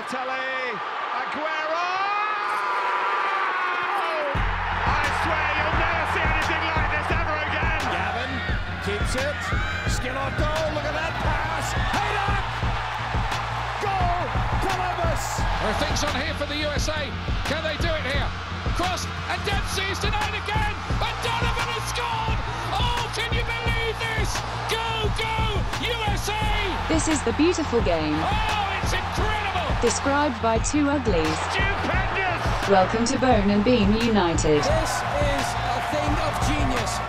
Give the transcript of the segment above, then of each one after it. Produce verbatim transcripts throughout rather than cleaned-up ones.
Balotelli, Aguero! I swear you'll never see anything like this ever again! Gavin keeps it. Schelotto, look at that pass. Header! Goal! Columbus! There are things on here for the U S A. Can they do it here? Cross, and Dempsey's denied again, and Donovan has scored! Oh, can you believe this? Go, go, U S A! This is the beautiful game. Oh, it's incredible! Described by two uglies. Stupendous! Welcome to Bone and Beam United. This is a thing of genius.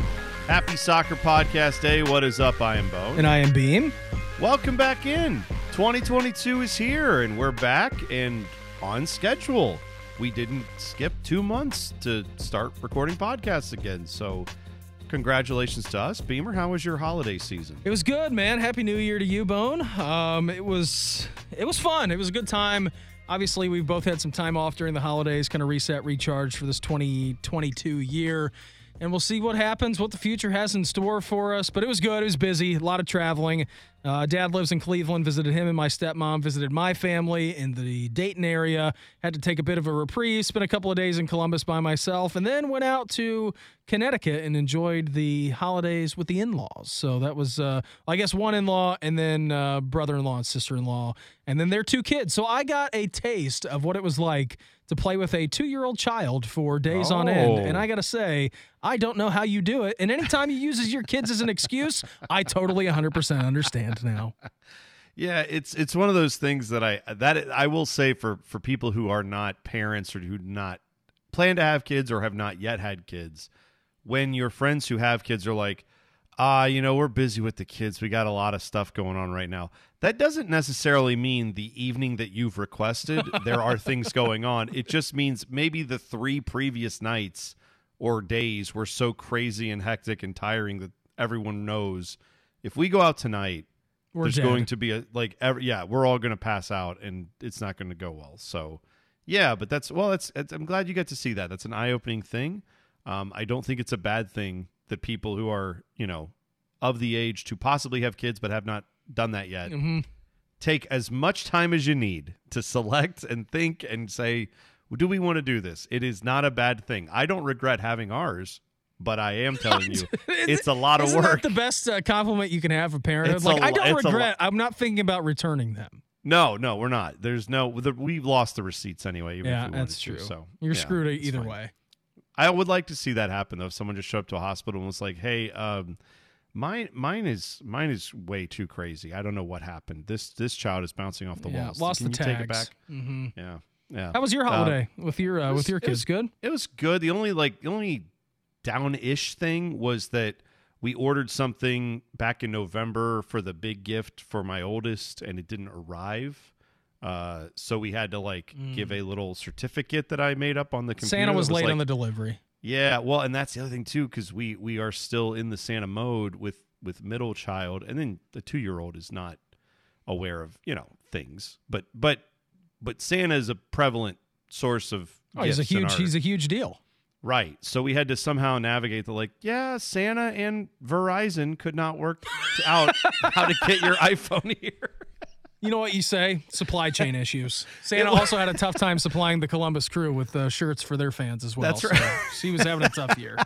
Happy Soccer Podcast Day. What is up? I am Bo. And I am Beam. Welcome back in. twenty twenty-two is here, and we're back and on schedule. We didn't skip two months to start recording podcasts again, so congratulations to us. Beamer, how was your holiday season? It was good, man. Happy New Year to you, Bone. Um, it was it was fun. It was a good time. Obviously, we've both had some time off during the holidays, kind of reset, recharge for this twenty twenty-two year. And we'll see what happens, what the future has in store for us. But it was good. It was busy. A lot of traveling. Uh, Dad lives in Cleveland. Visited him and my stepmom. Visited my family in the Dayton area. Had to take a bit of a reprieve. Spent a couple of days in Columbus by myself. And then went out to Connecticut and enjoyed the holidays with the in-laws. So that was, uh, I guess, one in-law and then uh, brother-in-law and sister-in-law. And then their two kids. So I got a taste of what it was like to play with a two-year-old child for days Oh. on end. And I got to say, I don't know how you do it. And anytime you use your kids as an excuse, I totally one hundred percent understand now. Yeah, it's it's one of those things that I that I will say for for people who are not parents or who do not plan to have kids or have not yet had kids, when your friends who have kids are like, ah, you know, we're busy with the kids. We got a lot of stuff going on right now. That doesn't necessarily mean the evening that you've requested, there are things going on. It just means maybe the three previous nights or days were so crazy and hectic and tiring that everyone knows if we go out tonight, We're there's dead. going to be a, like, every, yeah, we're all going to pass out and it's not going to go well. So, yeah, but that's, well, it's, it's I'm glad you get to see that. That's an eye-opening thing. Um, I don't think it's a bad thing that people who are, you know, of the age to possibly have kids but have not done that yet, Mm-hmm. take as much time as you need to select and think and say, well, do we want to do this? It is not a bad thing. I don't regret having ours, but I am telling you, it's a lot of Isn't work. that the best uh, compliment you can have for parenthood? It's Like, a I lo- don't it's a regret. lo- I'm not thinking about returning them. No, no, we're not. There's no, the, we've lost the receipts anyway. Even Yeah, if we wanted that's to, true. so You're yeah, screwed it's either fine. way. I would like to see that happen though. If someone just showed up to a hospital and was like, "Hey, um, mine, mine is, mine is way too crazy. I don't know what happened. This, this child is bouncing off the Yeah, walls. lost Can the you take it tags. back?" Mm-hmm. Yeah, yeah. How was your Uh, holiday with your uh, it was- with your it kids? was- Good. It was good. The only like the only down-ish thing was that we ordered something back in November for the big gift for my oldest, and it didn't arrive. Uh, so we had to like give a little certificate that I made up on the computer. Santa was, that late like, on the delivery. Yeah, well, and that's the other thing too, because we we are still in the Santa mode with with middle child, and then the two year old is not aware of you know things, but but but Santa is a prevalent source of. Oh, he's a gifts in huge. our- He's a huge deal. Right. So we had to somehow navigate the like, yeah, Santa and Verizon could not work out how to get your iPhone here. You know what you say? Supply chain issues. Santa It was- also had a tough time supplying the Columbus Crew with uh, shirts for their fans as well. That's right. So she was having a tough year.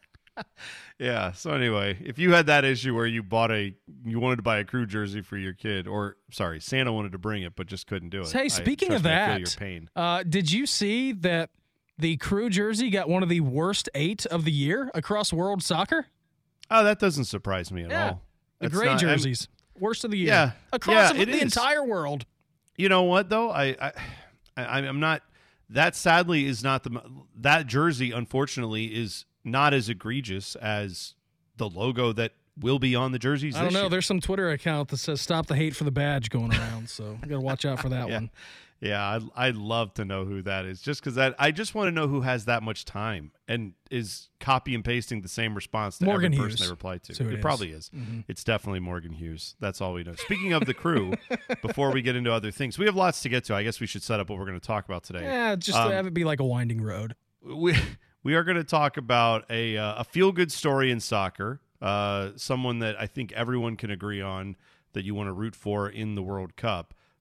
Yeah. So anyway, if you had that issue where you bought a, you wanted to buy a Crew jersey for your kid, or sorry, Santa wanted to bring it but just couldn't do it. Hey, I- speaking trust of me, I feel that, your pain. Uh, did you see that the Crew jersey got one of the worst eight of the year across world soccer? Oh, that doesn't surprise me at Yeah. all. The That's gray not- I'm- jerseys, worst of the year. Yeah. across Yeah, the, it the is. entire world. You know what though? I, I, I I'm not. That sadly is not the that jersey. Unfortunately, is not as egregious as the logo that will be on the jerseys. I don't this know. year. There's some Twitter account that says "Stop the hate for the badge" going around, so you got to watch out for that Yeah. one. Yeah, I'd, I'd love to know who that is, just because that I just want to know who has that much time and is copy and pasting the same response to Morgan every Hughes. person they reply to. So it it is. probably is. Mm-hmm. It's definitely Morgan Hughes. That's all we know. Speaking of the Crew, before we get into other things, we have lots to get to. I guess we should set up what we're going to talk about today. Yeah, just Um, to have it be like a winding road. we we are going to talk about a uh, a feel good story in soccer. Uh, someone that I think everyone can agree on that you want to root for in the World Cup.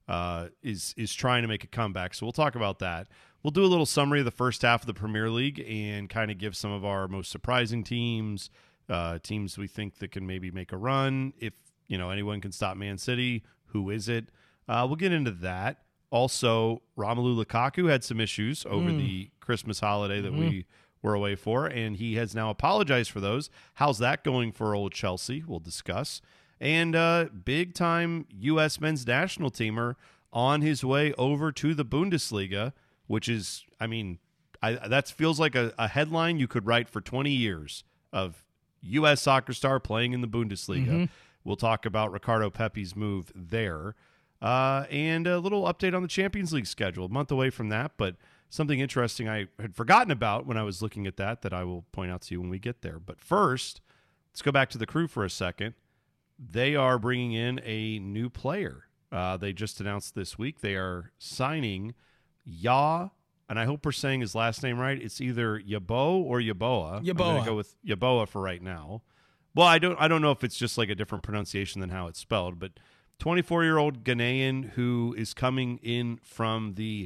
uh, is is trying to make a comeback. So we'll talk about that. We'll do a little summary of the first half of the Premier League and kind of give some of our most surprising teams, uh, teams we think that can maybe make a run. If you know anyone can stop Man City, who is it? Uh, we'll get into that. Also, Romelu Lukaku had some issues over mm. the Christmas holiday that mm-hmm. we were away for, and he has now apologized for those. How's that going for old Chelsea? We'll discuss. And uh, big-time U S men's national teamer on his way over to the Bundesliga, which is, I mean, I, that feels like a, a headline you could write for twenty years of U S soccer star playing in the Bundesliga. Mm-hmm. We'll talk about Ricardo Pepi's move there. Uh, and a little update on the Champions League schedule. A month away from that, but something interesting I had forgotten about when I was looking at that that I will point out to you when we get there. But first, let's go back to the Crew for a second. They are bringing in a new player. Uh, they just announced this week they are signing Ya, and I hope we're saying his last name right. It's either Yabo or Yaboa. Yaboa. I'm going to go with Yaboa for right now. Well, I don't I don't know if it's just like a different pronunciation than how it's spelled, but twenty-four-year-old Ghanaian who is coming in from the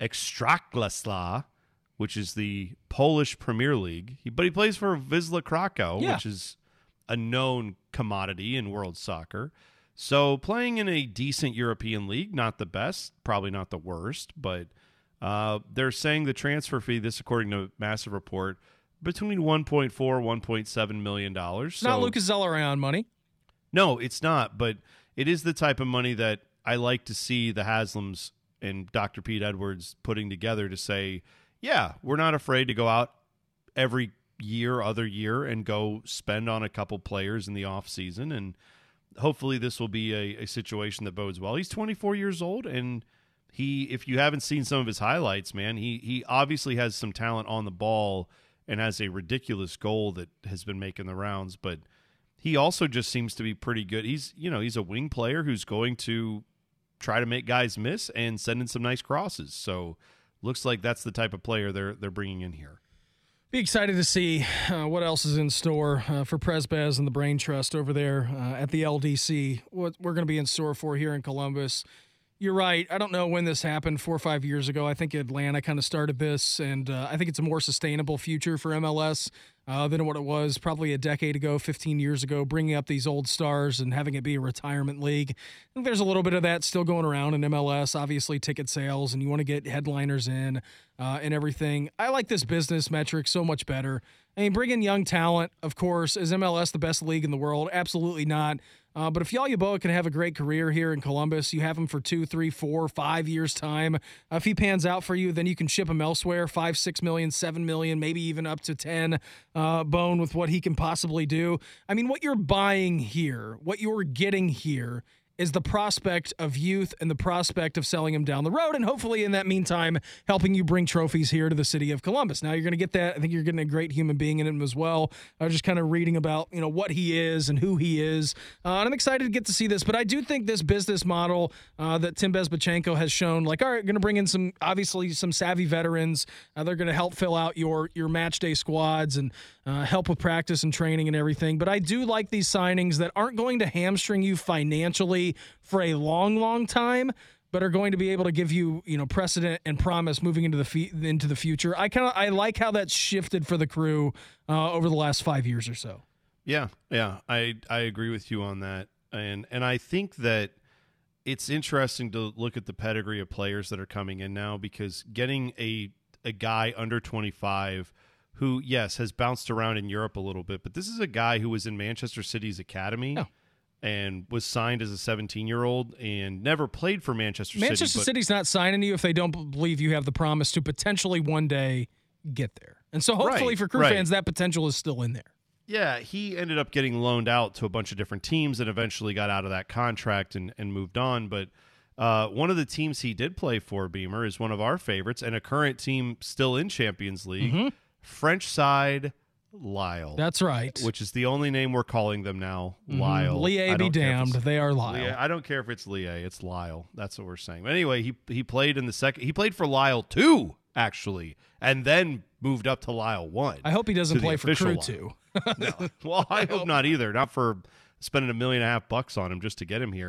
Ekstraklasa, which is the Polish Premier League. He, but he plays for Wisła Krakow, yeah. which is a known commodity in world soccer. So playing in a decent European league, not the best, probably not the worst, but uh, they're saying the transfer fee, this according to Massive Report, between one point four, one point seven million dollars. It's not Lucas Zellerán money. No, it's not, but it is the type of money that I like to see the Haslams and Doctor Pete Edwards putting together to say, yeah, we're not afraid to go out every year, other year, and go spend on a couple players in the off season. And hopefully this will be a, a situation that bodes well. He's twenty-four years old, and he, if you haven't seen some of his highlights, man, he he obviously has some talent on the ball and has a ridiculous goal that has been making the rounds, but he also just seems to be pretty good. He's, you know, he's a wing player who's going to try to make guys miss and send in some nice crosses. So looks like that's the type of player they're they're bringing in here. Be excited to see uh, what else is in store uh, for Presbaz and the Brain Trust over there uh, at the L D C. What we're going to be in store for here in Columbus. You're right. I don't know when this happened, four or five years ago. I think Atlanta kind of started this, and uh, I think it's a more sustainable future for M L S uh, than what it was probably a decade ago, fifteen years ago, bringing up these old stars and having it be a retirement league. I think there's a little bit of that still going around in M L S, obviously ticket sales, and you want to get headliners in uh, and everything. I like this business metric so much better. I mean, bring in young talent, of course. Is M L S the best league in the world? Absolutely not. Uh, but if Ya Yeboah can have a great career here in Columbus, you have him for two, three, four, five years' time. Uh, if he pans out for you, then you can ship him elsewhere, five, six million, seven million, maybe even up to ten. Uh, Bone with what he can possibly do. I mean, what you're buying here, what you're getting here, is the prospect of youth and the prospect of selling him down the road, and hopefully in that meantime helping you bring trophies here to the city of Columbus. Now you're going to get that. I think you're getting a great human being in him as well. I was just kind of reading about, you know, what he is and who he is, uh, and I'm excited to get to see this. But I do think this business model uh, that Tim Bezbatchenko has shown, like, all right, going to bring in some, obviously some savvy veterans. Uh, they're going to help fill out your your match day squads and uh, help with practice and training and everything. But I do like these signings that aren't going to hamstring you financially for a long, long time, but are going to be able to give you, you know, precedent and promise moving into the fe- into the future. I kind of I like how that's shifted for the Crew uh, over the last five years or so. Yeah, yeah, I I agree with you on that, and and I think that it's interesting to look at the pedigree of players that are coming in now, because getting a a guy under twenty-five who, yes, has bounced around in Europe a little bit, but this is a guy who was in Manchester City's academy. Oh. And was signed as a seventeen-year-old and never played for Manchester, Manchester City. Manchester City's not signing you if they don't believe you have the promise to potentially one day get there. And so hopefully right, for Crew right. fans, that potential is still in there. Yeah, he ended up getting loaned out to a bunch of different teams and eventually got out of that contract and, and moved on. But uh, one of the teams he did play for, Beamer, is one of our favorites and a current team still in Champions League, mm-hmm. French side Lille. That's right. Which is the only name we're calling them now. Mm-hmm. Lille. Lille be damned. They are Lille. Lille. I don't care if it's Lille. It's Lille. That's what we're saying. But anyway, he he played in the second. He played for Lille two, actually, and then moved up to Lille one. I hope he doesn't play for Crew two. No. Well, I, I hope, hope not either. Not for spending a million and a half bucks on him just to get him here.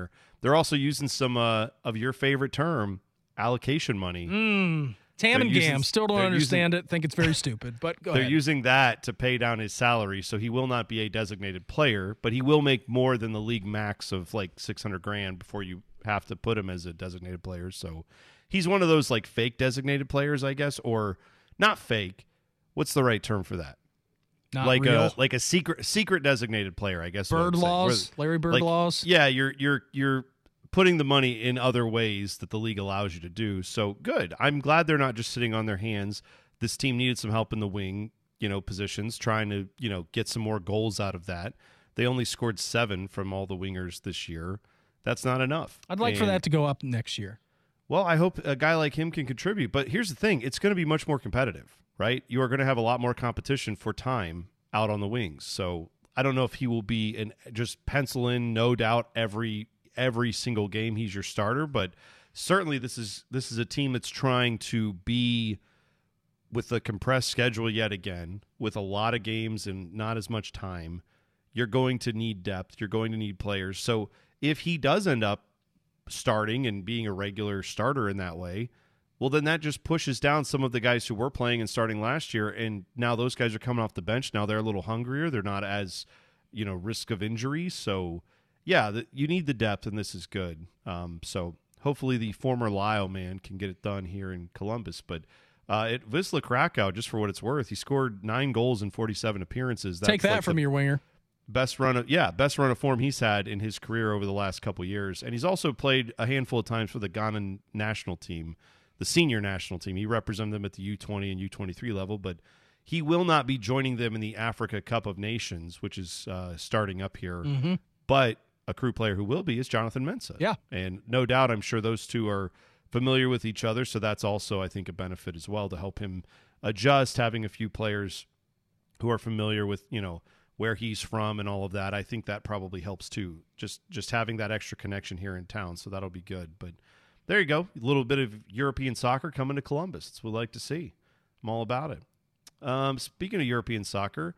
they're also using some uh, of your favorite term, allocation money. Mm. Tam and using- Gam. Still don't they're understand it. Think it's very stupid, but go They're ahead. using that to pay down his salary, so he will not be a designated player, but he will make more than the league max of like six hundred grand before you have to put him as a designated player. So he's one of those like fake designated players, I guess, or not fake. What's the right term for that? Not like real. a like a secret secret designated player, I guess. is what I'm Bird saying. laws, Where- Larry Bird like, laws. Yeah, you're you're you're putting the money in other ways that the league allows you to do. So good. I'm glad they're not just sitting on their hands. This team needed some help in the wing, you know, positions, trying to, you know, get some more goals out of that. They only scored seven from all the wingers this year. That's not enough. I'd like for And- that to go up next year. well, I hope a guy like him can contribute. But here's the thing. It's going to be much more competitive, right? You are going to have a lot more competition for time out on the wings. So I don't know if he will be an just pencil in, no doubt, every every single game he's your starter. But certainly this is this is a team that's trying to be with a compressed schedule yet again, with a lot of games and not as much time. You're going to need depth. You're going to need players. So if he does end up starting and being a regular starter in that way, well, then that just pushes down some of the guys who were playing and starting last year, and now those guys are coming off the bench. Now they're a little hungrier. They're not as, you know, risk of injury. So, yeah, the, you need the depth, and this is good. Um, so hopefully the former Lyle man can get it done here in Columbus. But uh, at Wisla Krakow, just for what it's worth, he scored nine goals in forty-seven appearances. That's Take that like from the your winger. Best run of yeah, best run of form he's had in his career over the last couple years, and he's also played a handful of times for the Ghana national team, the senior national team. He represented them at the U twenty and U twenty-three level, but he will not be joining them in the Africa Cup of Nations, which is uh, starting up here. Mm-hmm. But a crew player who will be is Jonathan Mensah. Yeah, and no doubt, I'm sure those two are familiar with each other, so that's also, I think, a benefit as well to help him adjust. Having a few players who are familiar with, you know, where he's from and all of that, I think that probably helps too. Just just having that extra connection here in town, so that'll be good. But there you go, a little bit of European soccer coming to Columbus. That's what we like to see. I'm all about it. Um, speaking of European soccer,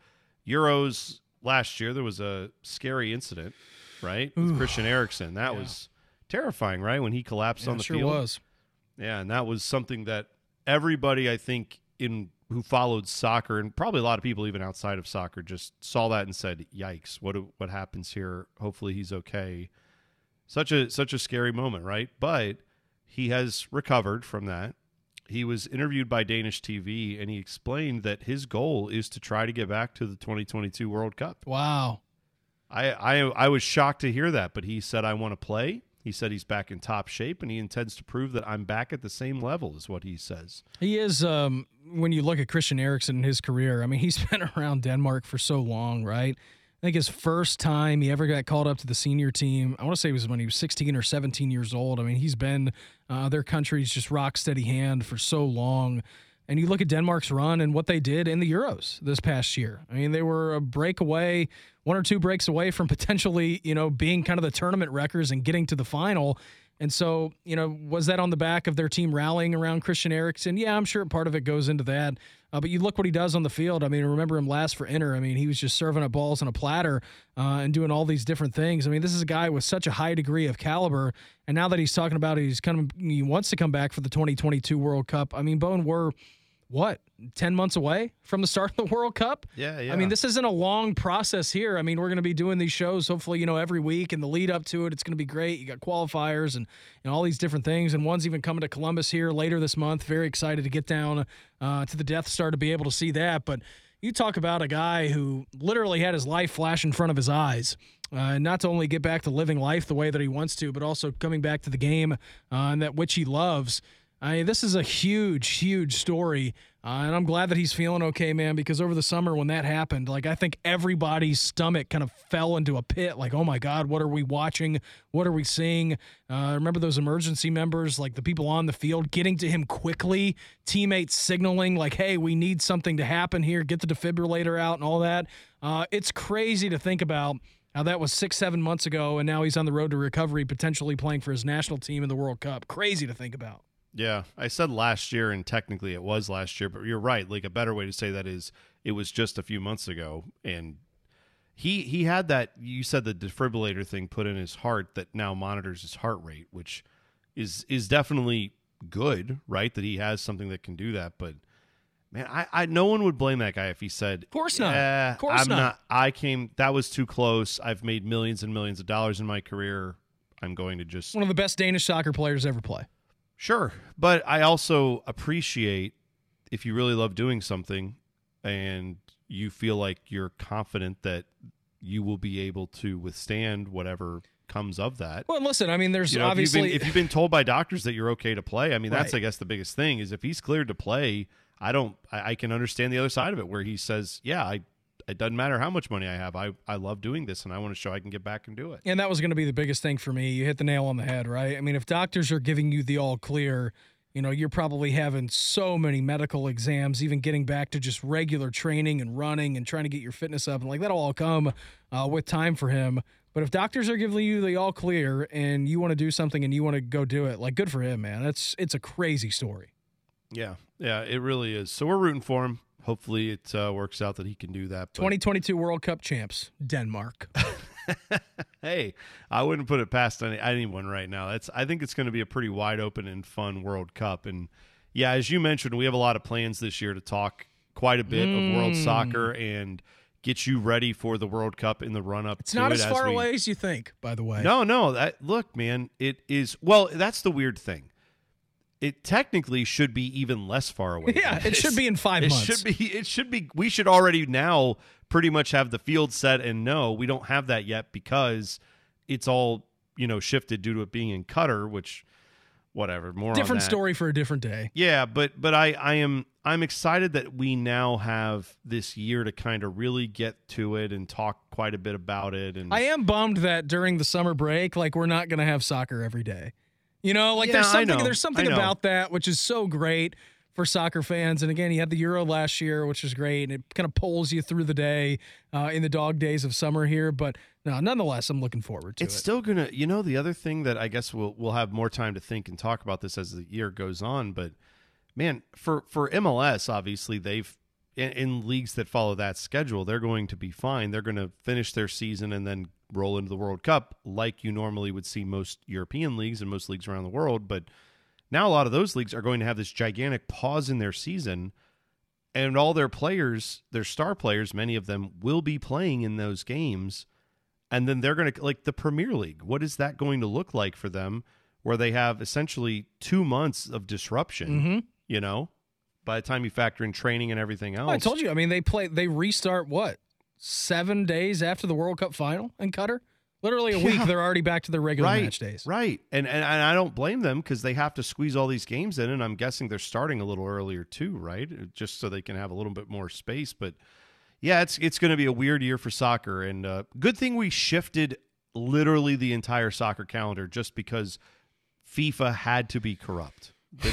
Euros last year, there was a scary incident, right, with Ooh. Christian Eriksen. That Yeah. was terrifying, right, when he collapsed Yeah, on the it sure field. was. Yeah, and that was something that everybody, I think, in who followed soccer, and probably a lot of people even outside of soccer, just saw that and said, "Yikes! What do- what happens here? Hopefully, he's okay." Such a such a scary moment, right? But he has recovered from that. He was interviewed by Danish T V, and he explained that his goal is to try to get back to the twenty twenty-two World Cup. Wow. I I, I was shocked to hear that, but he said, "I want to play." He said he's back in top shape, and he intends to prove that I'm back at the same level, is what he says. He is, um, when you look at Christian Eriksen and his career, I mean, he's been around Denmark for so long, right? I think his first time he ever got called up to the senior team, I want to say it was when he was sixteen or seventeen years old. I mean, he's been uh, their country's just rock steady hand for so long. And you look at Denmark's run and what they did in the Euros this past year. I mean, they were a break away, one or two breaks away from potentially, you know, being kind of the tournament wreckers and getting to the final. And so, you know, was that on the back of their team rallying around Christian Eriksen? Yeah, I'm sure part of it goes into that. Uh, but you look what he does on the field. I mean, remember him last for Inter. I mean, he was just serving up balls on a platter uh, and doing all these different things. I mean, this is a guy with such a high degree of caliber. And now that he's talking about he's kind of he wants to come back for the twenty twenty-two World Cup. I mean, Bone, we're what, ten months away from the start of the World Cup? Yeah, yeah. I mean, this isn't a long process here. I mean, we're going to be doing these shows hopefully, you know, every week, and the lead up to it, it's going to be great. You got qualifiers and, and all these different things, and one's even coming to Columbus here later this month. Very excited to get down uh, to the Death Star to be able to see that. But you talk about a guy who literally had his life flash in front of his eyes. Uh, and not to only get back to living life the way that he wants to, but also coming back to the game uh, and that which he loves. I mean, this is a huge, huge story, uh, and I'm glad that he's feeling okay, man, because over the summer when that happened, like, I think everybody's stomach kind of fell into a pit, like, oh, my God, what are we watching? What are we seeing? Uh, remember those emergency members, like the people on the field, getting to him quickly, teammates signaling, like, hey, we need something to happen here, get the defibrillator out and all that. Uh, it's crazy to think about how that was six, seven months ago, and now he's on the road to recovery, potentially playing for his national team in the World Cup. Crazy to think about. Yeah, I said last year, and technically it was last year, but you're right. Like, a better way to say that is it was just a few months ago, and he he had that, you said the defibrillator thing put in his heart that now monitors his heart rate, which is is definitely good, right? That he has something that can do that. But man, I, I no one would blame that guy if he said, Of course not. "Eh, Of course I'm not. not. I came. That was too close. I've made millions and millions of dollars in my career. I'm going to just One of the best Danish soccer players ever play. sure." But I also appreciate if you really love doing something and you feel like you're confident that you will be able to withstand whatever comes of that. Well, listen, I mean, there's You know, obviously if you've, been, if you've been told by doctors that you're okay to play, I mean, that's Right. I guess the biggest thing is if he's cleared to play. I don't. I, I can understand the other side of it where he says, "Yeah, I. It doesn't matter how much money I have. I I love doing this, and I want to show I can get back and do it." And that was going to be the biggest thing for me. You hit the nail on the head, right? I mean, if doctors are giving you the all clear, you know, you're probably having so many medical exams, even getting back to just regular training and running and trying to get your fitness up. And like that'll all come uh, with time for him. But if doctors are giving you the all clear and you want to do something and you want to go do it, like good for him, man. That's it's a crazy story. Yeah, yeah, it really is. So we're rooting for him. Hopefully, it uh, works out that he can do that. But twenty twenty-two World Cup champs, Denmark. hey, I wouldn't put it past any, anyone right now. That's I think it's going to be a pretty wide open and fun World Cup. And yeah, as you mentioned, we have a lot of plans this year to talk quite a bit Mm. of world soccer and get you ready for the World Cup in the run up. It's to not it as far we, away as you think, by the way. No, no. That look, man. It is. Well, that's the weird thing. It technically should be even less far away. Yeah, than it should this. be in five it months. should be. It should be. We should already now pretty much have the field set. And no, we don't have that yet because it's all you know shifted due to it being in Qatar, which whatever. More on Different that. story for a different day. Yeah, but but I I am I'm excited that we now have this year to kind of really get to it and talk quite a bit about it. And I am bummed that during the summer break, like we're not going to have soccer every day. You know, like Yeah, there's I something know. there's something I know. about that which is so great for soccer fans. And again, you had the Euro last year, which is great, and it kind of pulls you through the day uh, in the dog days of summer here. But no, nonetheless, I'm looking forward to it's it. still gonna, you know, the other thing that I guess we'll we'll have more time to think and talk about this as the year goes on. But man, for for M L S, obviously they've in, in leagues that follow that schedule, they're going to be fine. They're going to finish their season and then roll into the World Cup like you normally would see most European leagues and most leagues around the world. But now a lot of those leagues are going to have this gigantic pause in their season, and all their players, their star players, many of them will be playing in those games. And then they're going to, like the Premier League, what is that going to look like for them where they have essentially two months of disruption, Mm-hmm. you know, by the time you factor in training and everything else? I told you. I mean, they play. They restart what seven days after the World Cup final in Qatar. Literally a week, Yeah. they're already back to their regular right, match days. Right. And, and and I don't blame them because they have to squeeze all these games in, and I'm guessing they're starting a little earlier too, right? Just so they can have a little bit more space. But yeah, it's it's going to be a weird year for soccer, and uh, good thing we shifted literally the entire soccer calendar just because FIFA had to be corrupt. But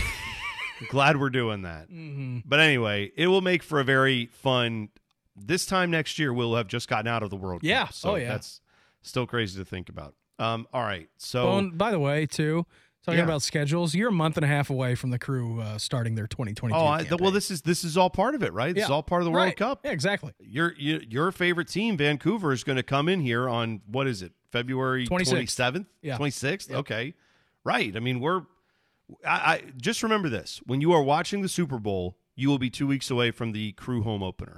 glad we're doing that. Mm-hmm. But anyway, it will make for a very fun. This time next year, we'll have just gotten out of the World Yeah. Cup. So Oh, yeah. that's still crazy to think about. Um, all right. So Well, and by the way, too, talking Yeah. about schedules, you're a month and a half away from the Crew uh, starting their twenty twenty-two Oh, I, campaign. well, this is this is all part of it, right? This is Yeah. all part of the World Right. Cup. Yeah, exactly. Your, your your favorite team, Vancouver, is going to come in here on what is it, February twenty-sixth. twenty-seventh, Yeah. twenty-sixth. Yep. Okay, right. I mean, we're. I, I just remember this: when you are watching the Super Bowl, you will be two weeks away from the Crew home opener.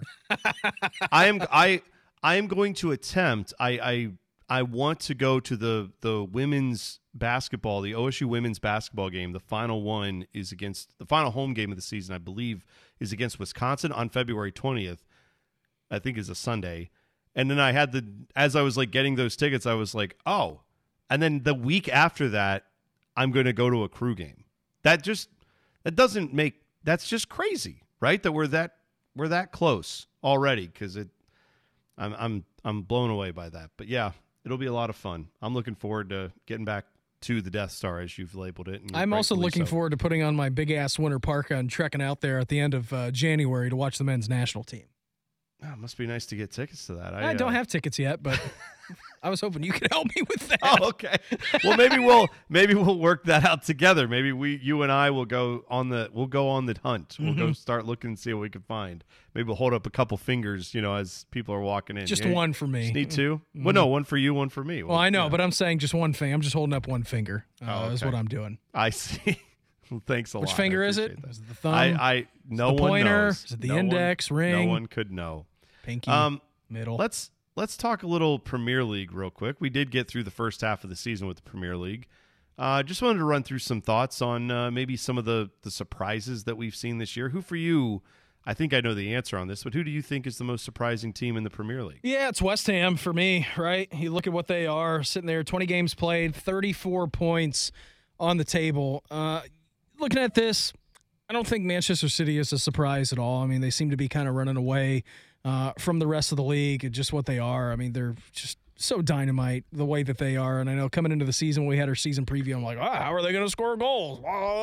I am I I am going to attempt. I I I want to go to the the women's basketball, the O S U women's basketball game. The final one is against the final home game of the season, I believe, is against Wisconsin on February twentieth. I think is a Sunday. And then I had the as I was like getting those tickets, I was like, oh. And then the week after that, I'm going to go to a Crew game. That just that doesn't make that's just crazy, right? That we're that we're that close already because it. I'm I'm I'm blown away by that. But yeah, it'll be a lot of fun. I'm looking forward to getting back to the Death Star as you've labeled it. and I'm also rightfully looking so. forward to putting on my big ass winter parka and trekking out there at the end of uh, January to watch the men's national team. Oh, it must be nice to get tickets to that. I, I don't uh, have tickets yet, but I was hoping you could help me with that. Oh, okay. Well, maybe we'll maybe we'll work that out together. Maybe we, you and I, will go on the we'll go on the hunt. We'll Mm-hmm. go start looking and see what we can find. Maybe we'll hold up a couple fingers, you know, as people are walking in. Just Yeah, one for me. Just need two. Well, no, one for you, one for me. Well, I know, yeah. but I'm saying just one finger. I'm just holding up one finger. Uh, Oh, Is okay. what I'm doing. I see. Well, thanks a Which lot. finger I is it? appreciate that. Is it the thumb? I, I no the one pointer? knows. Is it the No one- index, No ring? one could know. Pinky, Um, middle. Let's let's talk a little Premier League real quick. We did get through the first half of the season with the Premier League. Uh, just wanted to run through some thoughts on uh, maybe some of the the surprises that we've seen this year. Who for you? I think I know the answer on this, but who do you think is the most surprising team in the Premier League? Yeah, it's West Ham for me, right? You look at what they are, sitting there, twenty games played, thirty-four points on the table. Uh, looking at this, I don't think Manchester City is a surprise at all. I mean, they seem to be kind of running away uh, from the rest of the league, just what they are. I mean, they're just so dynamite the way that they are. And I know coming into the season, when we had our season preview, I'm like, ah, how are they going to score goals?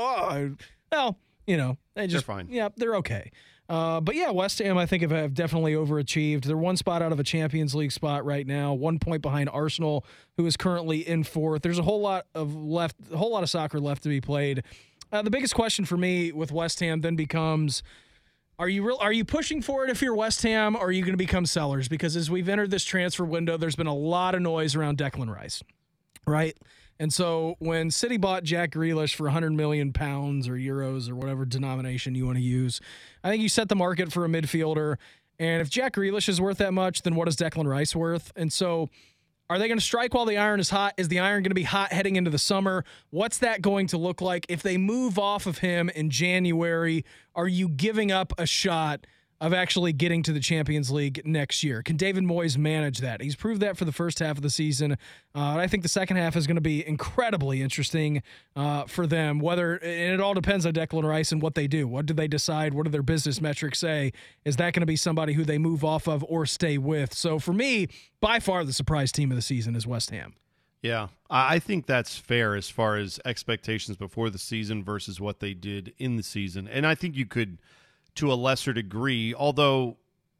Well, you know, they just, They're fine. Yeah, they're okay. Uh, but yeah, West Ham, I think, have, have definitely overachieved. They're one spot out of a Champions League spot right now, one point behind Arsenal, who is currently in fourth. There's a whole lot of left, a whole lot of soccer left to be played. Uh, the biggest question for me with West Ham then becomes: Are you real? Are you pushing for it if you're West Ham, or are you going to become sellers? Because as we've entered this transfer window, there's been a lot of noise around Declan Rice, right? And so when City bought Jack Grealish for one hundred million pounds or euros or whatever denomination you want to use, I think you set the market for a midfielder. And if Jack Grealish is worth that much, then what is Declan Rice worth? And so are they going to strike while the iron is hot? Is the iron going to be hot heading into the summer? What's that going to look like? If they move off of him in January, are you giving up a shot of actually getting to the Champions League next year? Can David Moyes manage that? He's proved that for the first half of the season. Uh, I think the second half is going to be incredibly interesting uh, for them. Whether and it all depends on Declan Rice and what they do. What do they decide? What do their business metrics say? Is that going to be somebody who they move off of or stay with? So for me, by far the surprise team of the season is West Ham. Yeah, I I think that's fair as far as expectations before the season versus what they did in the season. And I think you could, to a lesser degree, although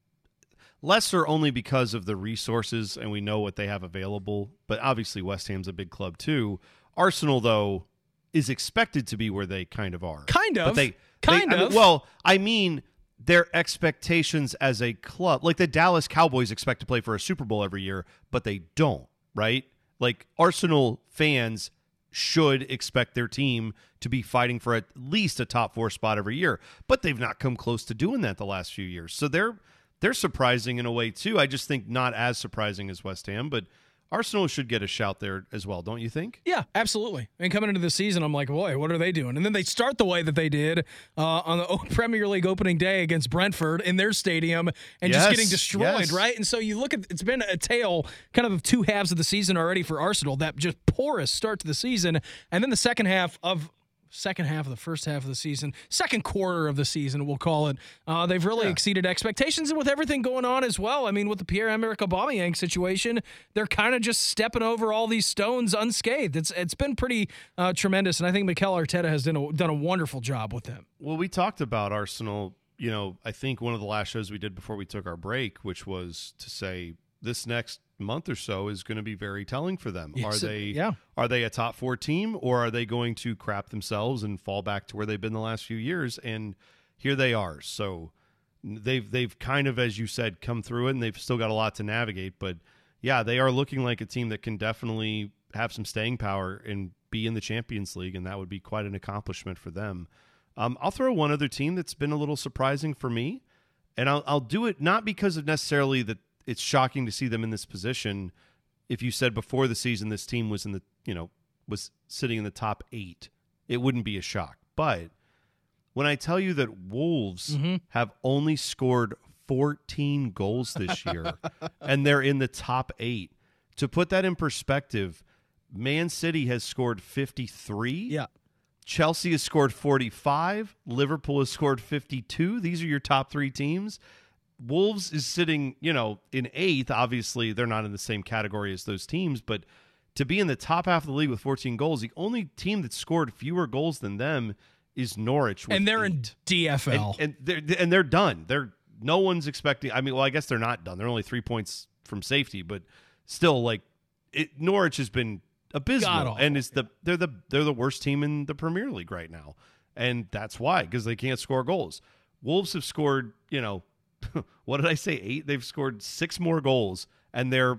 lesser only because of the resources and we know what they have available, but obviously West Ham's a big club too. Arsenal, though, is expected to be where they kind of are. Kind of. But they, Kind they- I mean, of. well, I mean, their expectations as a club, like the Dallas Cowboys expect to play for a Super Bowl every year, but they don't, right? Like Arsenal fans should expect their team to be fighting for at least a top four spot every year, but they've not come close to doing that the last few years. So they're they're surprising in a way too. I just think not as surprising as West Ham, but Arsenal should get a shout there as well, don't you think? Yeah, absolutely. And coming into the season, I'm like, boy, what are they doing? And then they start the way that they did uh, on the Premier League opening day against Brentford in their stadium and just Yes, getting destroyed, yes. right? And so you look at it's been a tale kind of of two halves of the season already for Arsenal, that just porous start to the season. And then the second half of second half of the first half of the season, second quarter of the season, we'll call it. Uh, they've really Yeah. exceeded expectations, and with everything going on as well. I mean, with the Pierre-Emerick Aubameyang situation, they're kind of just stepping over all these stones unscathed. It's it's been pretty uh, tremendous, and I think Mikel Arteta has done a, done a wonderful job with them. Well, we talked about Arsenal, you know, I think one of the last shows we did before we took our break, which was to say this next month or so is going to be very telling for them. Yes, are they yeah. are they a top four team, or are they going to crap themselves and fall back to where they've been the last few years? And here they are. So they've they've kind of, as you said, come through it, and they've still got a lot to navigate. But yeah, they are looking like a team that can definitely have some staying power and be in the Champions League, and that would be quite an accomplishment for them. Um, I'll throw one other team that's been a little surprising for me, and I'll I'll do it not because of necessarily that it's shocking to see them in this position. If you said before the season this team was in the, you know, was sitting in the top eight, it wouldn't be a shock. But when I tell you that Wolves Mm-hmm. have only scored fourteen goals this year and they're in the top eight, to put that in perspective, Man City has scored fifty-three. Yeah. Chelsea has scored forty-five. Liverpool has scored fifty-two. These are your top three teams. Wolves is sitting, you know, in eighth. Obviously, they're not in the same category as those teams, but to be in the top half of the league with fourteen goals, the only team that scored fewer goals than them is Norwich. With And they're in eight. D F L. And, and they're and they're done. They're no one's expecting. I mean, well, I guess they're not done. They're only three points from safety, but still, like it, Norwich has been abysmal, God-awful, and it's the they're the they're the worst team in the Premier League right now, and that's why, because they can't score goals. Wolves have scored, you know, what did I say? Eight. They've scored six more goals, and they're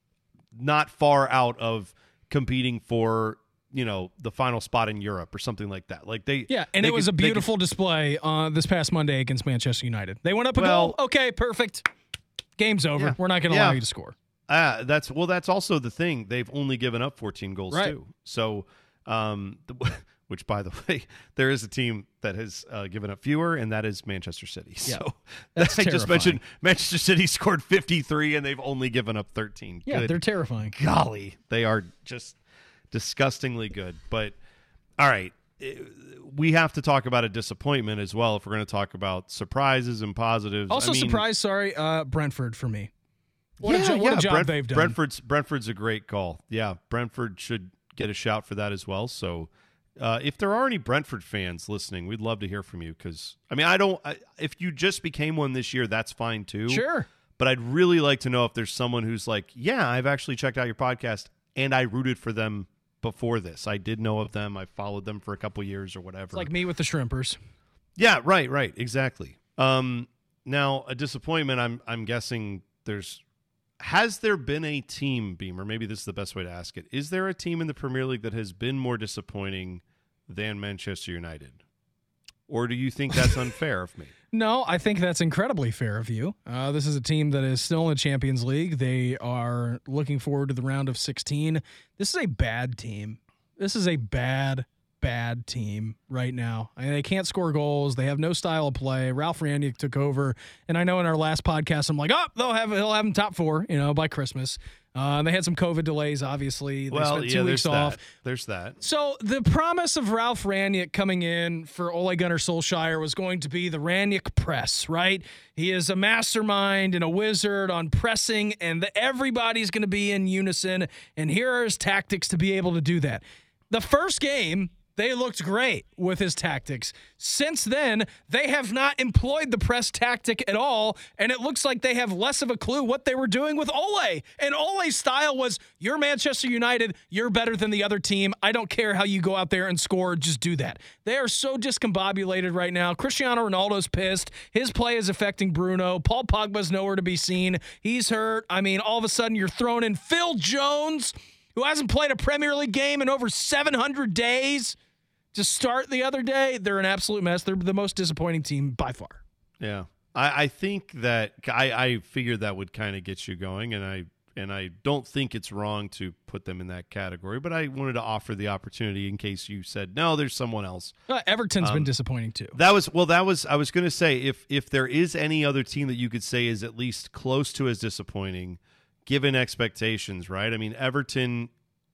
not far out of competing for, you know, the final spot in Europe or something like that. Like they, yeah, and they it was could, a beautiful could, display uh, this past Monday against Manchester United. They went up a well, goal. Okay, perfect. Game's over. Yeah, We're not going to yeah. allow you to score. Uh, that's well. That's also the thing. They've only given up fourteen goals Right. too. So, um, the, which by the way, there is a team that has uh, given up fewer, and that is Manchester City. Yeah. So That's I just terrifying. mentioned Manchester City scored fifty-three, and they've only given up thirteen. Yeah, Good they're terrifying. golly, they are just disgustingly good. But all right, it, we have to talk about a disappointment as well if we're going to talk about surprises and positives. Also, I mean, surprise, sorry, uh, Brentford for me. What, yeah, a, jo- what yeah, a job Brent- they've done. Brentford's Brentford's a great call. Yeah, Brentford should get a shout for that as well. So, uh, if there are any Brentford fans listening, we'd love to hear from you. Because I mean, I don't. I, if you just became one this year, that's fine too. Sure. But I'd really like to know if there's someone who's like, yeah, I've actually checked out your podcast and I rooted for them before this. I did know of them. I followed them for a couple years or whatever. It's like me with the Shrimpers. Yeah, right, right, exactly. Um, now a disappointment. I'm I'm guessing there's. Has there been a team, Beamer? Maybe this is the best way to ask it. Is there a team in the Premier League that has been more disappointing than Manchester United? Or do you think that's unfair of me? No, I think that's incredibly fair of you. Uh, this is a team that is still in the Champions League. They are looking forward to the round of sixteen. This is a bad team. This is a bad, bad team right now. I mean, they can't score goals. They have no style of play. Ralph Rangnick took over, and I know in our last podcast, I'm like, oh, they'll have he'll have them top four, you know, by Christmas. Uh, they had some COVID delays, obviously. They Well, spent yeah, two there's weeks off. that. There's that. So the promise of Ralph Rangnick coming in for Ole Gunnar Solskjaer was going to be the Rangnick press, right? He is a mastermind and a wizard on pressing, and the, everybody's going to be in unison, and here are his tactics to be able to do that. The first game, they looked great with his tactics. Since then, they have not employed the press tactic at all, and it looks like they have less of a clue what they were doing with Ole. And Ole's style was, you're Manchester United, you're better than the other team. I don't care how you go out there and score, just do that. They are so discombobulated right now. Cristiano Ronaldo's pissed. His play is affecting Bruno. Paul Pogba's nowhere to be seen. He's hurt. I mean, all of a sudden you're throwing in Phil Jones, who hasn't played a Premier League game in over seven hundred days. To start the other day, they're an absolute mess. They're the most disappointing team by far. Yeah, I, I think that I, I figured that would kind of get you going, and I and I don't think it's wrong to put them in that category. But I wanted to offer the opportunity in case you said no, there's someone else. Uh, Everton's Um, been disappointing too. That was well. That was I was going to say if if there is any other team that you could say is at least close to as disappointing, given expectations, right? I mean, Everton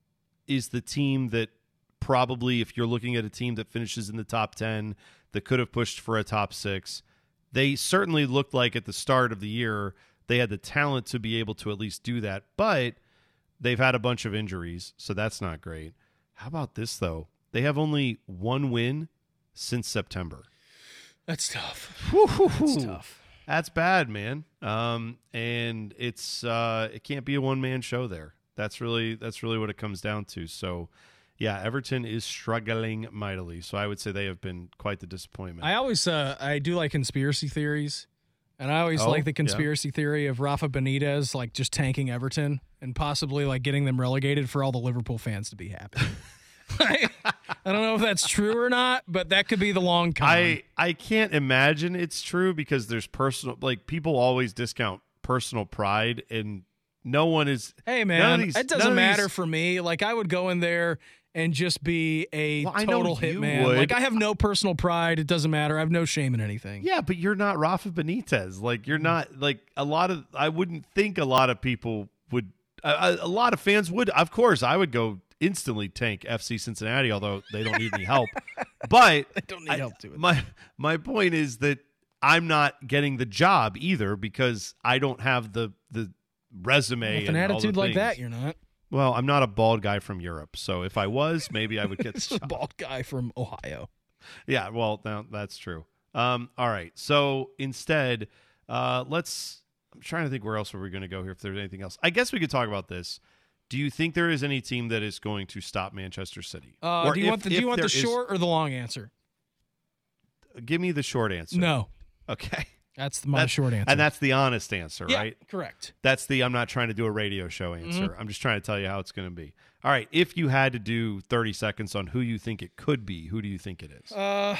is the team that. Probably, if you're looking at a team that finishes in the top ten, that could have pushed for a top six, they certainly looked like at the start of the year they had the talent to be able to at least do that. But they've had a bunch of injuries, so that's not great. How about this, though? They have only one win since September. That's tough. Woo-hoo-hoo. That's tough. That's bad, man. Um, and it's uh, it can't be a one man show there. That's really that's really what it comes down to. So. Yeah, Everton is struggling mightily, so I would say they have been quite the disappointment. I always, uh, I do like conspiracy theories, and I always Oh, like the yeah. conspiracy theory of Rafa Benitez, like just tanking Everton and possibly like getting them relegated for all the Liverpool fans to be happy. I, I don't know if that's true or not, but that could be the long con. I I can't imagine it's true because there's personal, like people always discount personal pride, and no one is. Hey none man, of these- it none doesn't of matter these- for me. Like I would go in there and just be a Well, I know total you hitman. would. Like I have no personal pride. It doesn't matter. I have no shame in anything. Yeah, but you're not Rafa Benitez. Like you're not like a lot of. I wouldn't think a lot of people would. A, a lot of fans would. Of course, I would go instantly tank F C Cincinnati, although they don't need any help. But I don't need I- help to it. My my point is that I'm not getting the job either because I don't have the the resume With an and all the attitude like things. that, you're not. Well, I'm not a bald guy from Europe, so if I was, maybe I would get the job. Bald guy from Ohio. Yeah, well, now that's true. Um, all right, so instead, uh, let's. I'm trying to think where else are we going to go here. If there's anything else, I guess we could talk about this. Do you think there is any team that is going to stop Manchester City? Uh, Or do you if- want the, do if you want there the is- short or the long answer? Give me the short answer. No. Okay. That's my That's- short answer. And that's the honest answer, yeah, right? correct. That's the I'm not trying to do a radio show answer. Mm-hmm. I'm just trying to tell you how it's going to be. All right. If you had to do thirty seconds on who you think it could be, who do you think it is? Uh,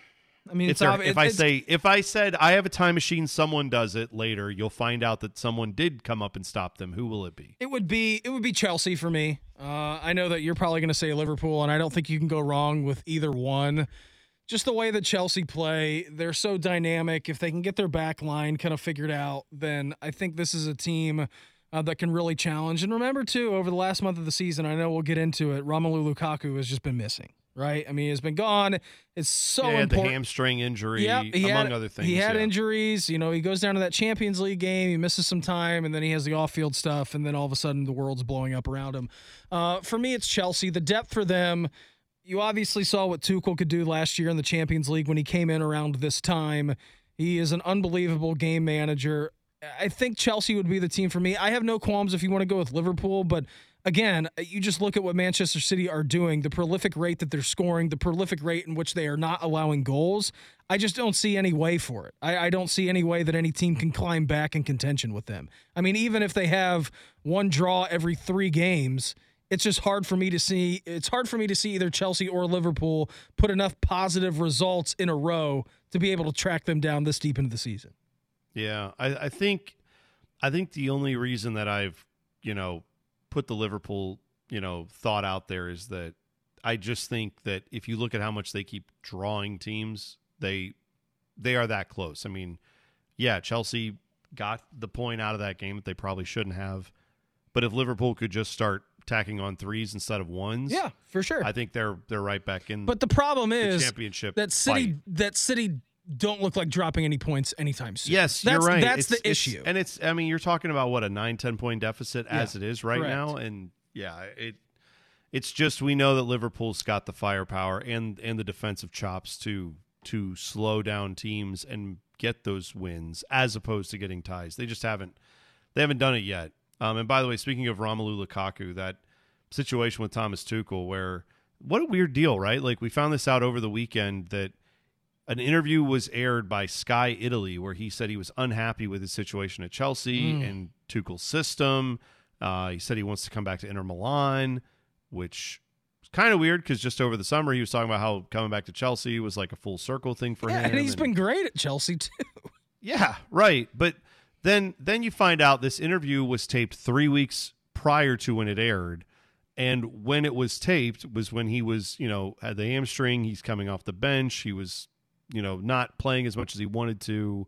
I mean, if it's there- obvi- if it- I it's- say if I said I have a time machine, someone does it later, you'll find out that someone did come up and stop them. Who will it be? It would be it would be Chelsea for me. Uh, I know that you're probably going to say Liverpool, and I don't think you can go wrong with either one. Just the way that Chelsea play, they're so dynamic. If they can get their back line kind of figured out, then I think this is a team uh, that can really challenge. And remember, too, over the last month of the season, I know we'll get into it, Romelu Lukaku has just been missing, right? I mean, he's been gone. It's so Yeah, he had the important. hamstring injury, Yep, he among had, other things. He had yeah. injuries. You know, he goes down to that Champions League game. He misses some time, and then he has the off-field stuff, and then all of a sudden the world's blowing up around him. Uh, for me, it's Chelsea. The depth for them, you obviously saw what Tuchel could do last year in the Champions League when he came in around this time. He is an unbelievable game manager. I think Chelsea would be the team for me. I have no qualms if you want to go with Liverpool, but again, you just look at what Manchester City are doing, the prolific rate that they're scoring, the prolific rate in which they are not allowing goals. I just don't see any way for it. I, I don't see any way that any team can climb back in contention with them. I mean, even if they have one draw every three games, it's just hard for me to see. It's hard for me to see either Chelsea or Liverpool put enough positive results in a row to be able to track them down this deep into the season. Yeah, I, I think I think the only reason that I've, you know, put the Liverpool, you know, thought out there is that I just think that if you look at how much they keep drawing teams, they they are that close. I mean, yeah, Chelsea got the point out of that game that they probably shouldn't have. But if Liverpool could just start tacking on threes instead of ones, Yeah, for sure. I think they're they're right back in But the problem the is championship that City fight. that City don't look like dropping any points anytime soon. Yes, that's, you're right. That's It's- the it's- issue. and it's. I mean, you're talking about what a nine, ten point deficit as Yeah, it is right correct. now, and yeah, it. It's just we know that Liverpool's got the firepower and and the defensive chops to to slow down teams and get those wins as opposed to getting ties. They just haven't. They haven't done it yet. Um, and by the way, speaking of Romelu Lukaku, that situation with Thomas Tuchel, where what a weird deal, right? Like we found this out over the weekend that an interview was aired by Sky Italy where he said he was unhappy with his situation at Chelsea Mm. and Tuchel's system. Uh, he said he wants to come back to Inter Milan, which is kind of weird because just over the summer he was talking about how coming back to Chelsea was like a full circle thing for yeah, him. and he's and- been great at Chelsea too. yeah, right. But then then you find out this interview was taped three weeks prior to when it aired. And when it was taped was when he was, you know, had the hamstring. He's coming off the bench. He was, you know, not playing as much as he wanted to.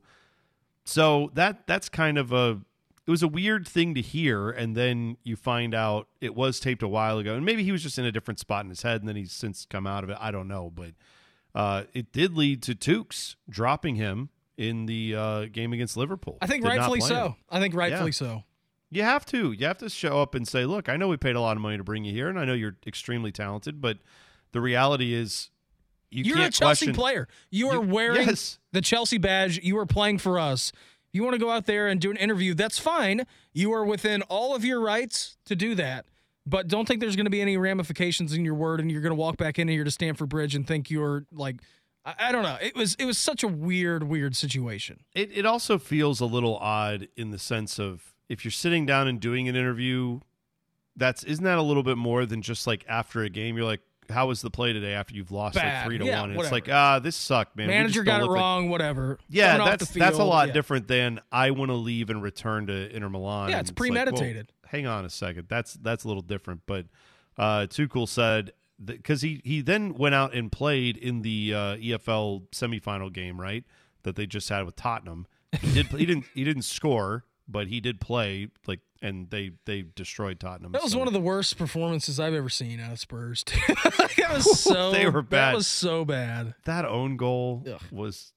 So that that's kind of a it was a weird thing to hear. And then you find out it was taped a while ago. And maybe he was just in a different spot in his head and then he's since come out of it. I don't know. But uh, it did lead to Tukes dropping him in the uh, game against Liverpool. I think Did not rightfully play so. him. I think rightfully Yeah. so. You have to. You have to show up and say, look, I know we paid a lot of money to bring you here, and I know you're extremely talented, but the reality is you You're can't a Chelsea question. player. You are You- wearing yes. the Chelsea badge. You are playing for us. If you want to go out there and do an interview, that's fine. You are within all of your rights to do that. But don't think there's going to be any ramifications in your word, and you're going to walk back in here to Stamford Bridge and think you're like, I, I don't know. It was it was such a weird, weird situation. It, it also feels a little odd in the sense of if you're sitting down and doing an interview, that's isn't that a little bit more than just like after a game, you're like, how was the play today after you've lost Bad. like three to Yeah, one? And it's whatever. like, ah, this sucked, man. We Manager just don't got it look like- wrong, whatever. Yeah, Coming off that's the that's a field, lot yeah. different than I want to leave and return to Inter Milan. Yeah, And it's like, well, premeditated. hang on a second, that's that's a little different. But uh, Tuchel said because he he then went out and played in the uh, E F L semifinal game, right? That they just had with Tottenham. He did he didn't he didn't score, but he did play like, and they they destroyed Tottenham. That was So- one of the worst performances I've ever seen out of Spurs. that was so They were bad. That was so bad. that own goal Ugh. was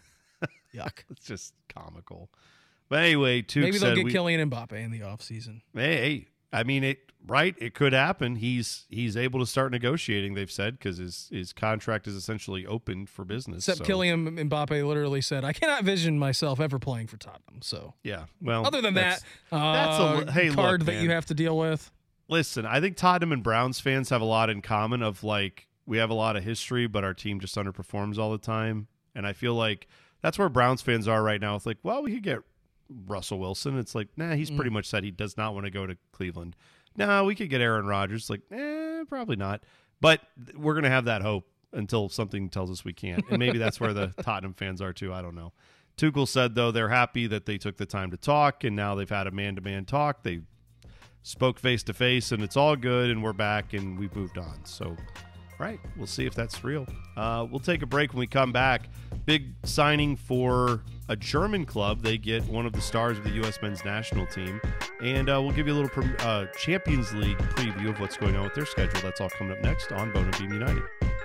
Yuck. it's just comical. But anyway, Tuchel Maybe they'll said get we, Kylian Mbappe in the offseason. Hey, hey, I mean it. Right, it could happen. He's he's able to start negotiating. They've said because his his contract is essentially open for business. Except so, Kylian Mbappe literally said, "I cannot vision myself ever playing for Tottenham." So, Yeah. Well, other than that, that's- that's a uh, li- hey, look, card that man. you have to deal with. listen, I think Tottenham and Browns fans have a lot in common of like, we have a lot of history, but our team just underperforms all the time. And I feel like that's where Browns fans are right now. It's like, well, we could get Russell Wilson. It's like, nah, he's pretty much said he does not want to go to Cleveland. No, we could get Aaron Rodgers. Like, eh, probably not. But we're going to have that hope until something tells us we can't. And maybe that's where the Tottenham fans are too. I don't know. Tuchel said, though, they're happy that they took the time to talk, and now they've had a man-to-man talk. They spoke face-to-face, and it's all good, and we're back, and we've moved on. So, right, we'll see if that's real. Uh, we'll take a break when we come back. Big signing for a German club. They get one of the stars of the U S men's national team. And uh, we'll give you a little uh, Champions League preview of what's going on with their schedule. That's all coming up next on Bone and Beam United.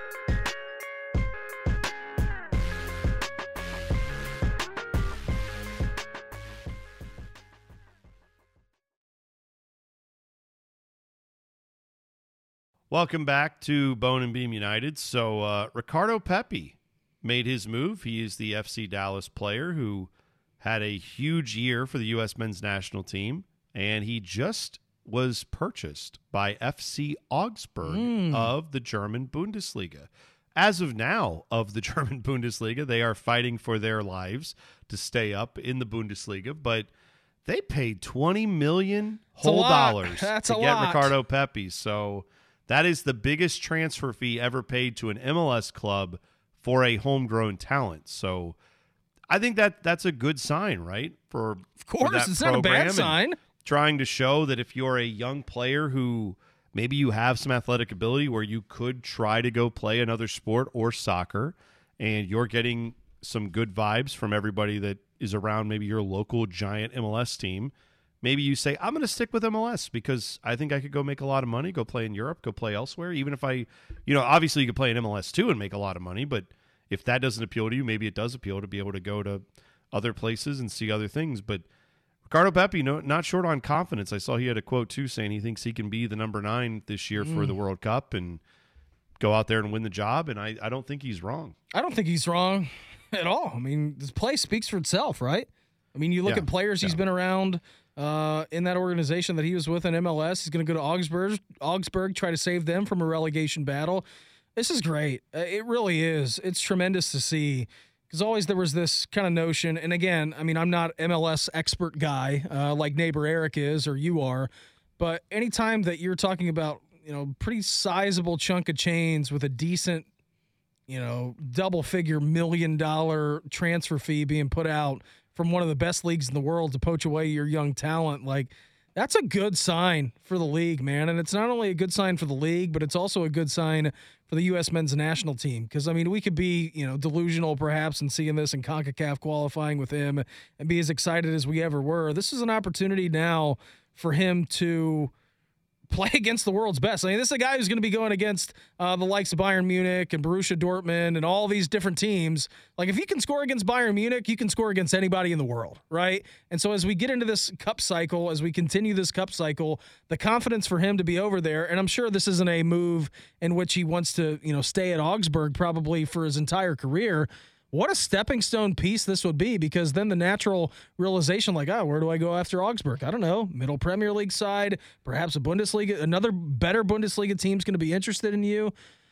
Welcome back to Bone and Beam United. So uh, Ricardo Pepi made his move. He is the F C Dallas player who had a huge year for the U S men's national team, and he just was purchased by F C Augsburg mm. of the German Bundesliga. As of now, of the German Bundesliga, they are fighting for their lives to stay up in the Bundesliga, but they paid twenty million whole dollars to That's a get lot. Ricardo Pepi. So that is the biggest transfer fee ever paid to an M L S club for a homegrown talent. So I think that that's a good sign, right? For Of course, for that it's not a program, bad sign. Trying to show that if you're a young player who maybe you have some athletic ability where you could try to go play another sport or soccer, and you're getting some good vibes from everybody that is around maybe your local giant M L S team, maybe you say, I'm going to stick with M L S because I think I could go make a lot of money, go play in Europe, go play elsewhere. Even if I, you know, obviously you could play in M L S too and make a lot of money, but if that doesn't appeal to you, maybe it does appeal to be able to go to other places and see other things. But Ricardo Pepi, no, not short on confidence. I saw he had a quote too saying he thinks he can be the number nine this year mm. for the World Cup and go out there and win the job. And I, I don't think he's wrong. I don't think he's wrong at all. I mean, this play speaks for itself, right? I mean, you look yeah. at players he's yeah. been around uh, in that organization that he was with in M L S. He's going to go to Augsburg, Augsburg, try to save them from a relegation battle. This is great. It really is. It's tremendous to see because always there was this kind of notion. And again, I mean, I'm not M L S expert guy uh, like neighbor Eric is or you are, but anytime that you're talking about, you know, pretty sizable chunk of chains with a decent, you know, double figure million dollar transfer fee being put out from one of the best leagues in the world to poach away your young talent, like that's a good sign for the league, man. And it's not only a good sign for the league, but it's also a good sign for the U S men's national team. Because, I mean, we could be, you know, delusional perhaps in seeing this in CONCACAF qualifying with him and be as excited as we ever were. This is an opportunity now for him to play against the world's best. I mean, this is a guy who's going to be going against uh, the likes of Bayern Munich and Borussia Dortmund and all these different teams. Like, if he can score against Bayern Munich, you can score against anybody in the world, right? And so as we get into this cup cycle, as we continue this cup cycle, the confidence for him to be over there, and I'm sure this isn't a move in which he wants to, you know, stay at Augsburg probably for his entire career. What a stepping stone piece this would be, because then the natural realization, like, oh, where do I go after Augsburg? I don't know. Middle Premier League side, perhaps a Bundesliga, another better Bundesliga team's going to be interested in you.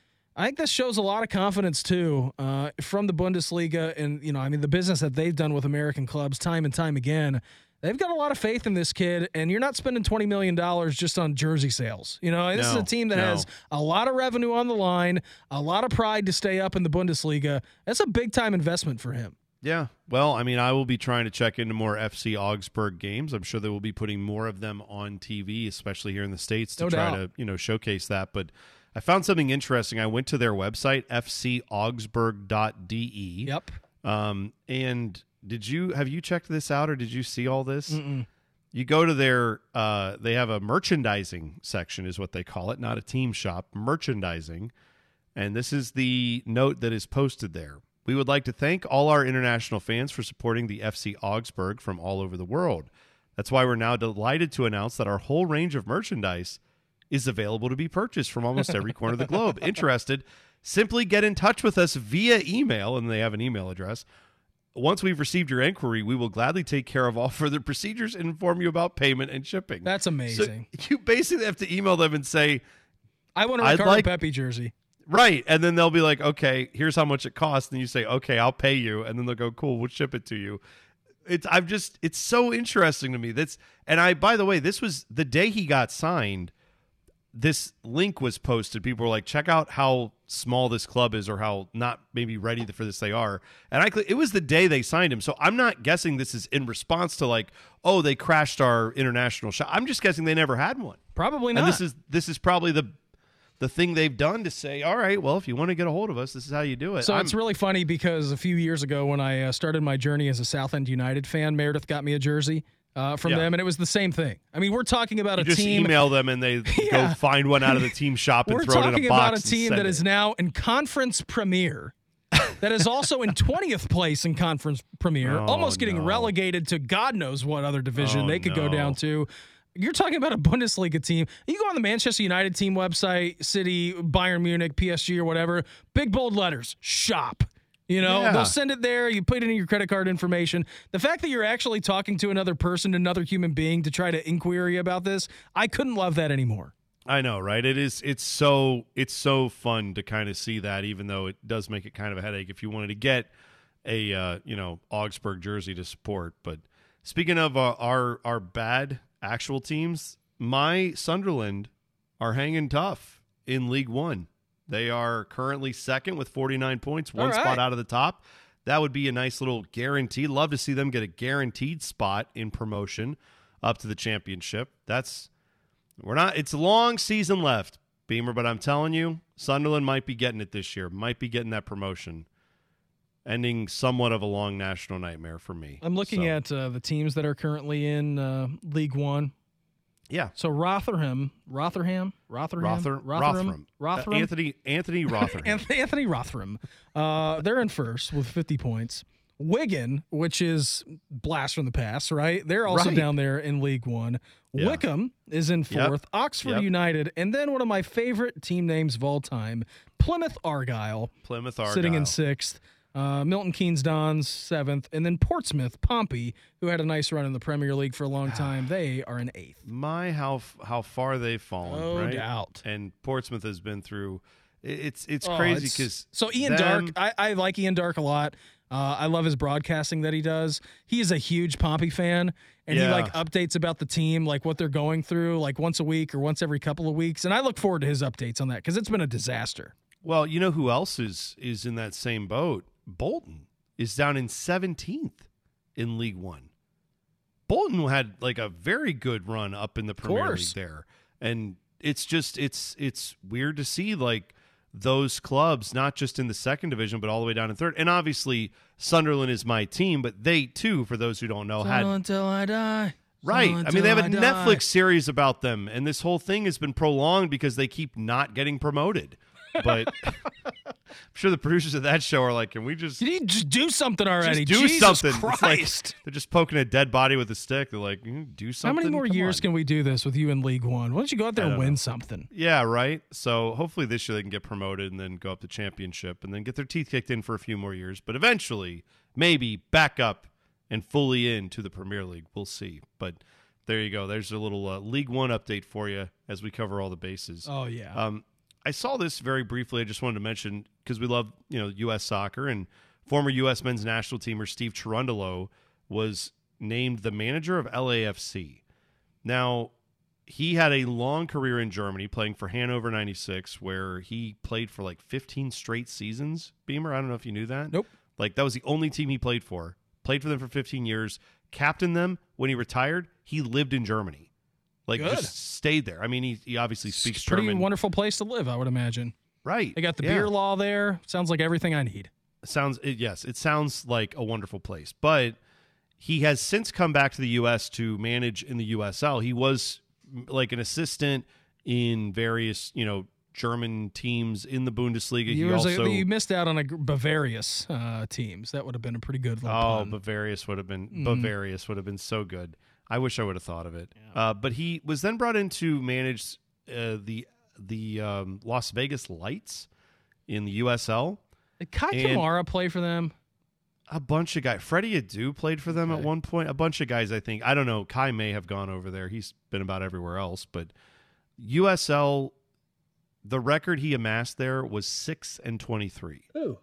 I think this shows a lot of confidence, too, uh, from the Bundesliga and, you know, I mean, the business that they've done with American clubs time and time again. They've got a lot of faith in this kid, and you're not spending twenty million dollars just on jersey sales. You know, this no, is a team that no. has a lot of revenue on the line, a lot of pride to stay up in the Bundesliga. That's a big-time investment for him. Yeah. Well, I mean, I will be trying to check into more F C Augsburg games. I'm sure they will be putting more of them on T V, especially here in the States, to No try doubt. to, you know, showcase that. But I found something interesting. I went to their website, f c augsburg dot d e. Yep. Um, and did you have you checked this out, or did you see all this? Mm-mm. You go to their uh, they have a merchandising section, is what they call it, not a team shop, merchandising. And this is the note that is posted there. We would like to thank all our international fans for supporting the F C Augsburg from all over the world. That's why we're now delighted to announce that our whole range of merchandise is available to be purchased from almost every corner of the globe. Interested? Simply get in touch with us via email, and they have an email address, once we've received your inquiry, we will gladly take care of all further procedures and inform you about payment and shipping. That's amazing. So you basically have to email them and say, I want a I'd Ricardo like- Pepi jersey. right. And then they'll be like, okay, here's how much it costs. And you say, okay, I'll pay you. And then they'll go, cool, we'll ship it to you. It's, I've just, it's so interesting to me. That's, and I, by the way, this was the day he got signed. This link was posted. People were like, check out how small this club is or how not maybe ready for this they are. And I, it was the day they signed him. So I'm not guessing this is in response to like, oh, they crashed our international shot. I'm just guessing they never had one. Probably not. And this is, this is probably the, the thing they've done to say, all right, well, if you want to get a hold of us, this is how you do it. So I'm, it's really funny because a few years ago when I uh, started my journey as a South End United fan, Meredith got me a jersey uh, from Yeah. them, and it was the same thing. I mean, we're talking about you a just team. email them and they Yeah. go find one out of the team shop and We're throw it in talking a box. about a team and that send is it. now in Conference Premier, that is also in twentieth place in Conference Premier, Oh, almost getting no. relegated to God knows what other division Oh, they could go no. down to. You're talking about a Bundesliga team. You go on the Manchester United team website, City, Bayern Munich, P S G, or whatever, big bold letters, shop. You know, Yeah. they'll send it there. You put it in your credit card information. The fact that you're actually talking to another person, another human being to try to inquiry about this, I couldn't love that anymore. I know, right? It is. It's so. It's so fun to kind of see that, even though it does make it kind of a headache if you wanted to get a uh, you know Augsburg jersey to support. But speaking of uh, our our bad actual teams, my Sunderland are hanging tough in League One. They are currently second with forty-nine points, one All right. spot out of the top. That would be a nice little guarantee. Love to see them get a guaranteed spot in promotion up to the championship. That's we're not. It's a long season left, Beamer, but I'm telling you, Sunderland might be getting it this year. Might be getting that promotion, ending somewhat of a long national nightmare for me. I'm looking So, at uh, the teams that are currently in uh, League One. yeah. So Rotherham, Rotherham, Rotherham, Rother, Rotherham, Rotherham, Rotherham, Uh, Anthony Anthony Rotherham. Anth- Anthony Rotherham. Uh, they're in first with fifty points. Wigan, which is blast from the past, right? They're also Right. down there in League One. Yeah. Wickham is in Yep. fourth. Oxford Yep. United, and then one of my favorite team names of all time, Plymouth Argyle, Plymouth Argyle. sitting in sixth. Uh, Milton Keynes Dons, seventh. And then Portsmouth, Pompey, who had a nice run in the Premier League for a long time. They are in eighth. My how f- how far they've fallen. No right? doubt. And Portsmouth has been through. it- It's it's Oh, crazy it's- because so Ian Dark, I, I like Ian Dark a lot. Uh, I love his broadcasting that he does. He is a huge Pompey fan, and he Yeah. like updates about the team, like what they're going through, like once a week or once every couple of weeks. And I look forward to his updates on that because it's been a disaster. Well, you know who else is is in that same boat? Bolton is down in seventeenth in League One. Bolton had like a very good run up in the Premier League course. there. And it's just it's it's weird to see like those clubs not just in the second division but all the way down in third. And obviously Sunderland is my team, but they too, for those who don't know, had until I die. Right. So I mean, they have a until I die. Netflix series about them, and this whole thing has been prolonged because they keep not getting promoted. But I'm sure the producers of that show are like, can we just, Did he just do something already? just do Jesus something? It's like Christ. they're just poking a dead body with a stick. They're like, "You do How something. many more Come years on." can we do this with you in League One? Why don't you go out there I and don't win know. something? Yeah, right. So hopefully this year they can get promoted and then go up to championship and then get their teeth kicked in for a few more years. But eventually, maybe back up and fully into the Premier League. We'll see. But there you go. There's a little uh, League One update for you as we cover all the bases. Oh, yeah. Um, I saw this very briefly. I just wanted to mention because we love you know U S soccer, and former U S men's national teamer Steve Cherundolo was named the manager of L A F C. Now, he had a long career in Germany playing for Hannover ninety-six, where he played for like fifteen straight seasons. Beamer, I don't know if you knew that. Nope. Like that was the only team he played for. Played for them for fifteen years. Captained them when he retired. He lived in Germany. Like Good. just stayed there. I mean, he, he obviously speaks It's a pretty German. wonderful place to live, I would imagine. Right. They got the Yeah. beer law there. Sounds like everything I need. Sounds it, yes, it sounds like a wonderful place. But he has since come back to the U S to manage in the U S L. He was m- like an assistant in various, you know, German teams in the Bundesliga. You, he was a- also you missed out on a gr- Bavarius uh, teams. That would have been a pretty good little Oh, pun. Bavarius would have been Mm-hmm. Bavarius would have been so good. I wish I would have thought of it. Uh, but he was then brought in to manage uh, the the um, Las Vegas Lights in the U S L. Did Kai and- Kamara play for them? A bunch of guys. Freddie Adu played for them Okay. at one point. A bunch of guys, I think. I don't know. Kai may have gone over there. He's been about everywhere else. But U S L, the record he amassed there was six and twenty-three. Ooh.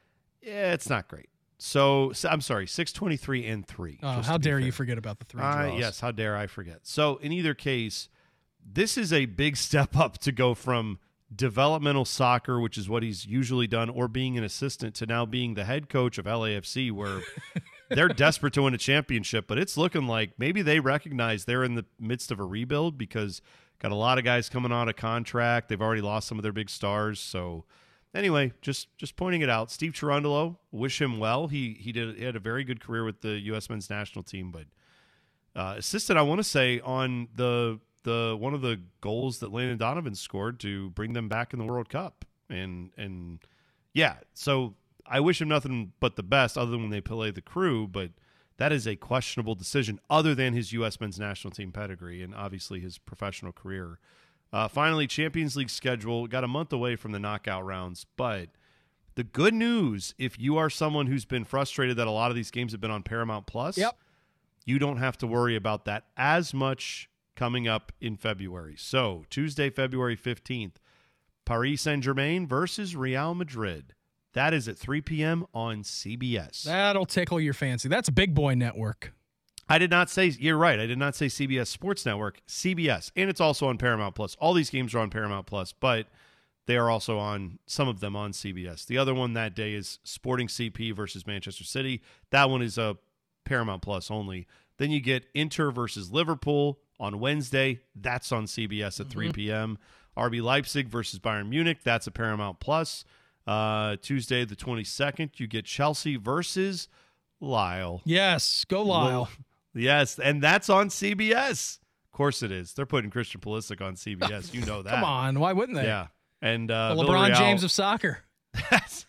Yeah, it's not great. So, so I'm sorry, six twenty-three and three. Oh, just how to be dare you fair. forget about the three Uh, draws? yes, how dare I forget. So in either case, this is a big step up to go from developmental soccer, which is what he's usually done, or being an assistant, to now being the head coach of L A F C, where they're desperate to win a championship, but it's looking like maybe they recognize they're in the midst of a rebuild because got a lot of guys coming out of contract. They've already lost some of their big stars. So anyway, just just pointing it out. Steve Cherundolo, wish him well. He he did he had a very good career with the U S men's national team, but uh, assisted, I want to say, on the the one of the goals that Landon Donovan scored to bring them back in the World Cup. And and yeah, so I wish him nothing but the best other than when they play the Crew, but that is a questionable decision other than his U S men's national team pedigree and obviously his professional career. Uh, finally, Champions League schedule. Got a month away from the knockout rounds, but the good news, if you are someone who's been frustrated that a lot of these games have been on Paramount Plus, Yep. you don't have to worry about that as much coming up in February. So Tuesday, February fifteenth, Paris Saint-Germain versus Real Madrid. That is at three p.m. on C B S. That'll tickle your fancy. That's Big Boy Network. I did not say, you're right, I did not say C B S Sports Network, C B S, and it's also on Paramount Plus. All these games are on Paramount Plus, but they are also on, some of them on C B S. The other one that day is Sporting C P versus Manchester City. That one is a Paramount Plus only. Then you get Inter versus Liverpool on Wednesday. That's on C B S at three p.m. R B Leipzig versus Bayern Munich. That's a Paramount Plus. Uh, Tuesday the twenty-second, you get Chelsea versus Lille. Yes, go Lyle. Yes, and that's on C B S. Of course it is. They're putting Christian Pulisic on C B S. You know that. Come on, why wouldn't they? Yeah. And uh, The LeBron Villarreal- James of soccer. That's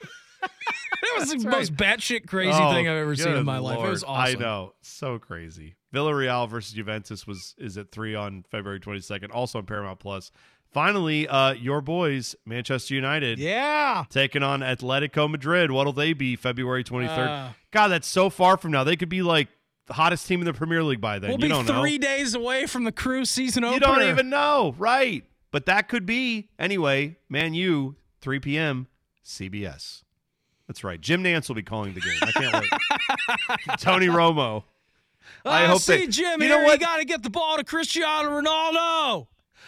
That was the right. most batshit crazy Oh, thing I've ever seen in good my life. It was Lord. awesome. I know. So crazy. Villarreal versus Juventus was is at three on February twenty-second, also on Paramount Plus. Finally, uh, your boys, Manchester United, Yeah. taking on Atletico Madrid. What'll they be February twenty-third? Uh, God, that's so far from now. They could be like the hottest team in the Premier League by then. We'll you be don't three know. days away from the Crew season opener. You don't even know. Right. But that could be. Anyway, Man U, three p.m., C B S. That's right. Jim Nance will be calling the game. I can't wait. Tony Romo. I I hope see, they- Jim. you here, know what? You got to get the ball to Cristiano Ronaldo.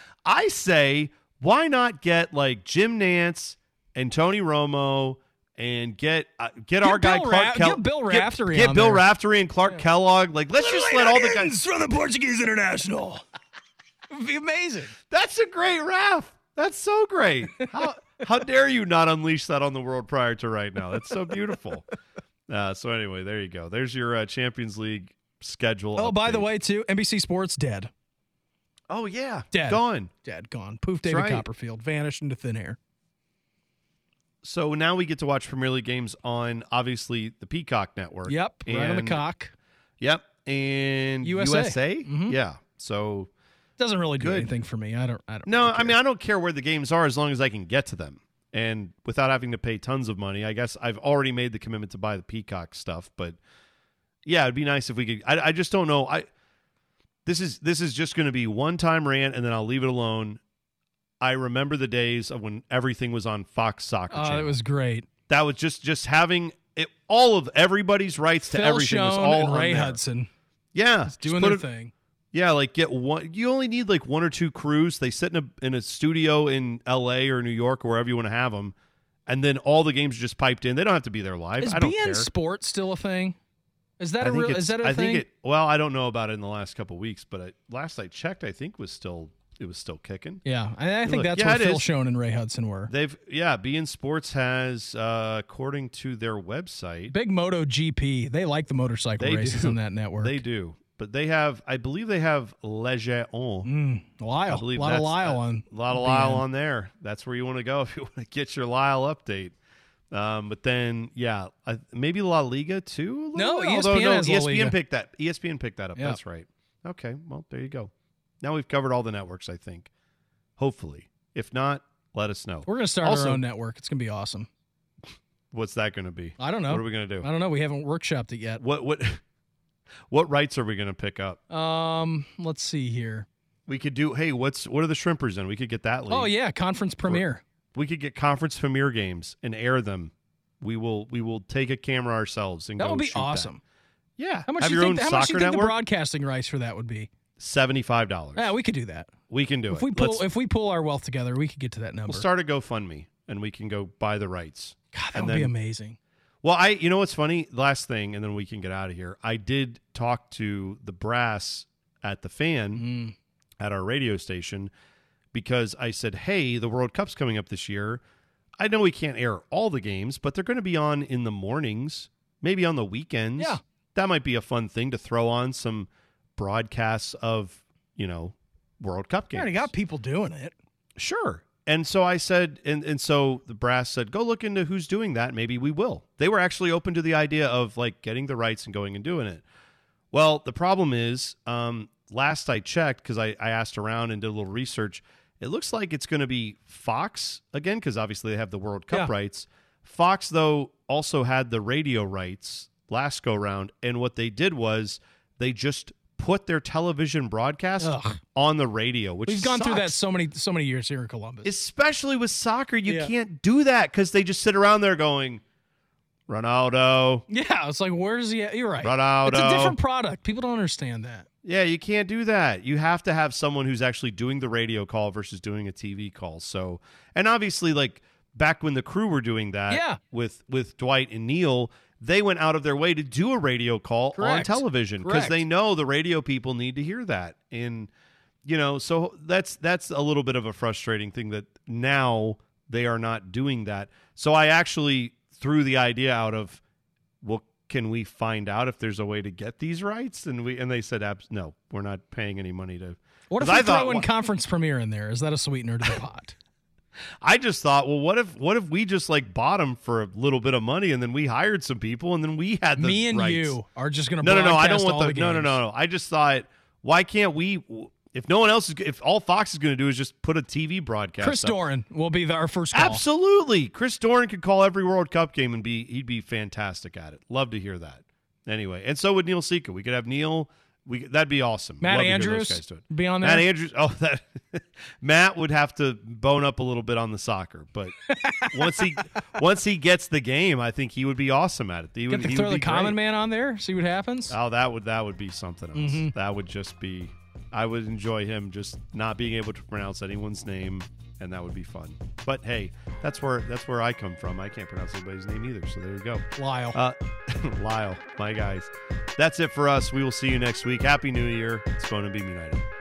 I say, why not get like Jim Nance and Tony Romo and get uh, get, our guy Bill Clark Ra- Kellogg. get Bill Get, Raftery get on Bill there. Raftery and Clark Kellogg. Like, let's just let all the guys. from the Portuguese International. It would be amazing. That's a great Raf. That's so great. How how dare you not unleash that on the world prior to right now? That's so beautiful. Uh, so anyway, there you go. There's your uh, Champions League schedule. Oh, by the update. way, too, N B C Sports dead. Oh yeah, Dead. gone. Dead, gone. Poof, That's David right. Copperfield. Vanished into thin air. So now we get to watch Premier League games on obviously the Peacock Network. Yep, right on the And- cock. Yep, and U S A. U S A. Mhm. Yeah. So Doesn't really do Good. anything for me. I don't. I don't. no, really I care. mean I don't care where the games are as long as I can get to them, and without having to pay tons of money. I guess I've already made the commitment to buy the Peacock stuff, but yeah, it'd be nice if we could. I, I just don't know. I this is this is just going to be one time rant, and then I'll leave it alone. I remember the days of when everything was on Fox Soccer Oh, Channel. it was great. that was just just having it, all of everybody's rights to Phil everything was Schoen all and on Ray there. Hudson Yeah, just doing put their it- thing. Yeah, like get one. You only need like one or two crews. They sit in a in a studio in L A or New York or wherever you want to have them, and then all the games are just piped in. They don't have to be there live. Is I don't B N care. Sports still a thing? Is that I a think real? it's- Is that a I thing? think it. Well, I don't know about it in the last couple of weeks, but I, last I checked, I think was still it was still kicking. yeah, I, I think Look, that's yeah, where it Phil is. Schoen and Ray Hudson were. They've yeah, B N Sports has uh, according to their website, Big Moto G P. They like the motorcycle They races do. on that network. they do, but they have I believe they have Le Géant. Mm, Lyle. I believe a lot of that's- Lyle uh, on. a lot of B N. Lyle on there. That's where you want to go if you want to get your Lyle update. Um, but then, yeah, I, maybe La Liga too. a little No, bit? E S P N Although, no, has La E S P N Liga. picked that. E S P N picked that up. Yeah. That's right. Okay, well, there you go. Now we've covered all the networks. I think. Hopefully, if not, let us know. We're gonna start Also- our own network. It's gonna be awesome. What's that going to be? I don't know. What are we going to do? I don't know. We haven't workshopped it yet. What what what rights are we going to pick up? Um, let's see here. We could do. Hey, what's what are the Shrimpers in? We could get that league. Oh yeah, conference premiere. We could get conference premiere games and air them. We will we will take a camera ourselves and That go would be shoot awesome. That. Yeah. How much Have do you your think? own How much do soccer you think the network? broadcasting rights for that would be? Seventy-five dollars. Yeah, we could do that. We can do If it. we pull, Let's- if we pull our wealth together, we could get to that number. we'll start a GoFundMe and we can go buy the rights. God, that and would then- be amazing. Well, I you know what's funny? Last thing, and then we can get out of here. I did talk to the brass at the Fan Mm. at our radio station because I said, hey, the World Cup's coming up this year. I know we can't air all the games, but they're going to be on in the mornings, maybe on the weekends. Yeah. That might be a fun thing to throw on some broadcasts of, you know, World Cup You games. already got people doing it. Sure. And so I said, and, and so the brass said, go look into who's doing that. Maybe we will. They were actually open to the idea of like getting the rights and going and doing it. Well, the problem is, um, last I checked, because I, I asked around and did a little research, it looks like it's going to be Fox again, because obviously they have the World Cup Yeah. rights. Fox, though, also had the radio rights last go round. And what they did was they just put their television broadcast Ugh. on the radio, which We've gone through that sucks. so many so many years here in Columbus. Especially with soccer, you Yeah. can't do that because they just sit around there going, Ronaldo, yeah, it's like where's he at? You're right. Ronaldo. It's a different product. People don't understand that. Yeah, you can't do that. You have to have someone who's actually doing the radio call versus doing a T V call. So, and obviously, like back when the Crew were doing that, Yeah. with with Dwight and Neil, they went out of their way to do a radio call on Correct. television because Correct. they know the radio people need to hear that. And you know, so that's that's a little bit of a frustrating thing that now they are not doing that. So I actually threw the idea out of, well, can we find out if there's a way to get these rights? And we and they said, Abs- no, we're not paying any money to. What if 'Cause we I thought- throw in conference premiere in there? Is that a sweetener to the pot? I just thought, well, what if what if we just like bought them for a little bit of money and then we hired some people and then we had the Me and rights? you are just going to No, no, no. I don't broadcast want all the, the no, no, games. no, no. I just thought, why can't we? If no one else is, if all Fox is going to do is just put a T V broadcast. Chris up. Doran will be the, our first call. Absolutely, Chris Doran could call every World Cup game and be he'd be fantastic at it. Love to hear that. Anyway, and so would Neil Sika. We could have Neil. We that'd be awesome. Matt Love to hear those Andrews guys do it. be on there. Matt Andrews. Oh, that Matt would have to bone up a little bit on the soccer, but once he once he gets the game, I think he would be awesome at it. He would, Get the he throw would the be common great. man on there. See what happens. Oh, that would that would be something else. Mm-hmm. That would just be. I would enjoy him just not being able to pronounce anyone's name, and that would be fun. But hey, that's where that's where I come from. I can't pronounce anybody's name either. So there you go. Lyle. Uh, Lyle, my guys. That's it for us. We will see you next week. Happy New Year. It's Bone and Beam United.